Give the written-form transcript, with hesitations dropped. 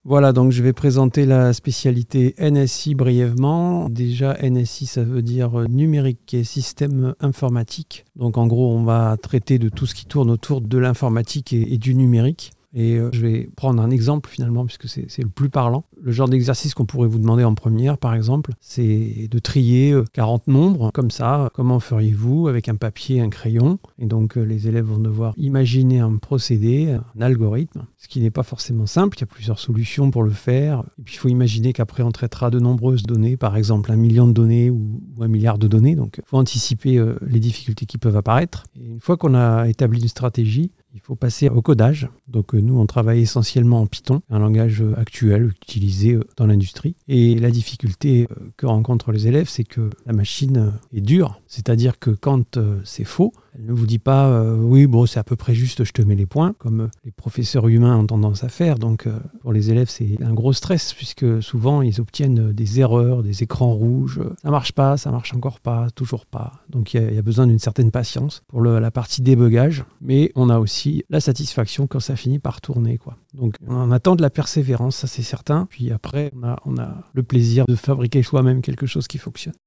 Voilà, donc je vais présenter la spécialité NSI brièvement. Déjà, NSI, ça veut dire numérique et système informatique. Donc en gros, on va traiter de tout ce qui tourne autour de l'informatique et du numérique. Et je vais prendre un exemple finalement, puisque c'est le plus parlant. Le genre d'exercice qu'on pourrait vous demander en première, par exemple, c'est de trier 40 nombres, comme ça. Comment feriez-vous avec un papier, un crayon? Et donc les élèves vont devoir imaginer un procédé, un algorithme, ce qui n'est pas forcément simple. Il y a plusieurs solutions pour le faire. Et puis il faut imaginer qu'après on traitera de nombreuses données, par exemple 1 million de données ou 1 milliard de données. Donc il faut anticiper les difficultés qui peuvent apparaître. Et une fois qu'on a établi une stratégie, il faut passer au codage. Donc nous, on travaille essentiellement en Python, un langage actuel utilisé dans l'industrie. Et la difficulté que rencontrent les élèves, c'est que la machine est dure. C'est-à-dire que quand c'est faux, elle ne vous dit pas oui, bon, c'est à peu près juste, je te mets les points, comme les professeurs humains ont tendance à faire. Donc pour les élèves, c'est un gros stress, puisque souvent, ils obtiennent des erreurs, des écrans rouges. Ça marche pas, ça marche encore pas, toujours pas. Donc il y a besoin d'une certaine patience pour la partie débugage. Mais on a aussi la satisfaction quand ça finit par tourner, quoi. Donc on attend de la persévérance, ça c'est certain. Puis après, on a le plaisir de fabriquer soi-même quelque chose qui fonctionne.